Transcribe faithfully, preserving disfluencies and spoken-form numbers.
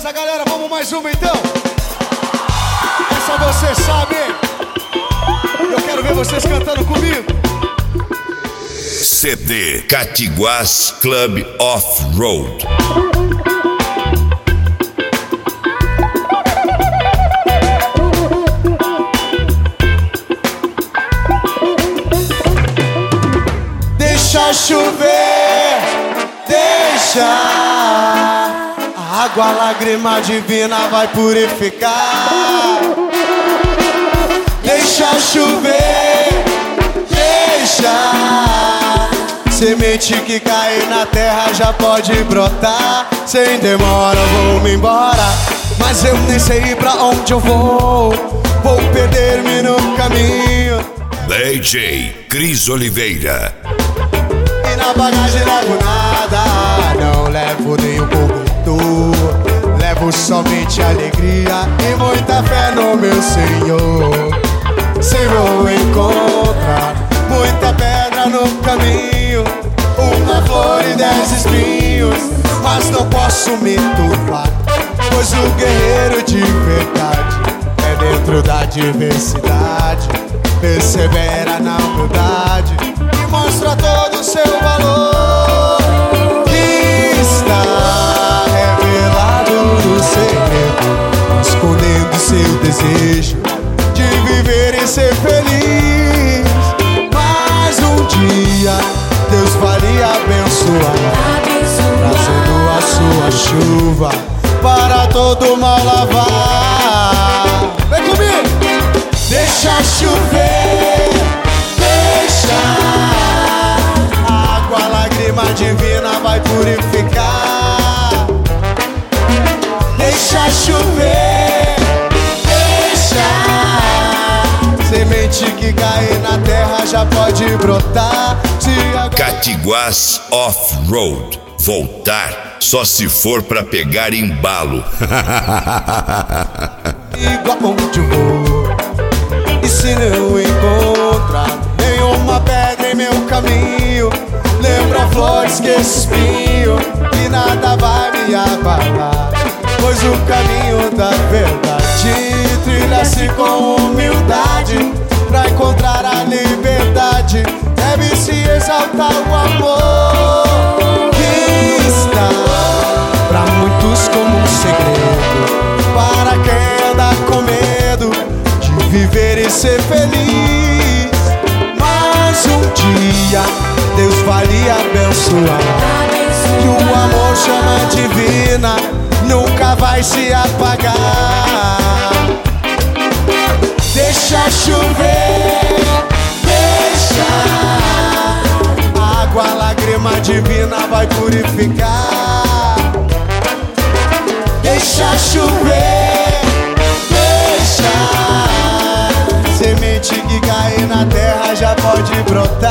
Beleza, galera? Vamos mais uma então? Essa você sabe. Eu quero ver vocês cantando comigo. C D Catiguás Club Off-Road. Deixa chover, deixa. A água, lágrima divina vai purificar. Deixa chover, deixa. Semente que cai na terra já pode brotar. Sem demora vou-me embora, mas eu nem sei pra onde eu vou. Vou perder-me no caminho. D J Cris Oliveira. E na bagagem levo nada, não levo nenhum cobertor. Levo somente alegria e muita fé no meu Senhor. Se vou encontrar muita pedra no caminho, uma flor e dez espinhos, mas não posso me turbar, pois o guerreiro de verdade é dentro da diversidade. Persevera na humildade e mostra todo o seu valor, que está revelado no segredo, escondendo seu desejo de viver e ser feliz. Mas um dia Deus vai lhe abençoar, trazendo a sua chuva para todo mal lavar. Vem comigo! Deixa chover, deixa. A água, lágrima divina vai purificar. Deixa chover, deixa. Semente que cai na terra já pode brotar. Se Catiguás Off-Road. Voltar só se for pra pegar embalo. Igual onde eu vou. E se não encontrar nenhuma pedra em meu caminho, lembra flores que espinho, e nada vai me abalar, pois o caminho da verdade trilha-se com humildade. Pra encontrar a liberdade deve-se exaltar o amor, que está pra muitos como um segredo, para quem anda com medo de viver e ser feliz. Mas um dia Deus vai lhe abençoar, e o amor chama divina nunca vai se apagar. Deixa chover, deixa. A água, lágrima divina vai purificar. Deixa chover, deixa. Semente que cai na terra já pode brotar.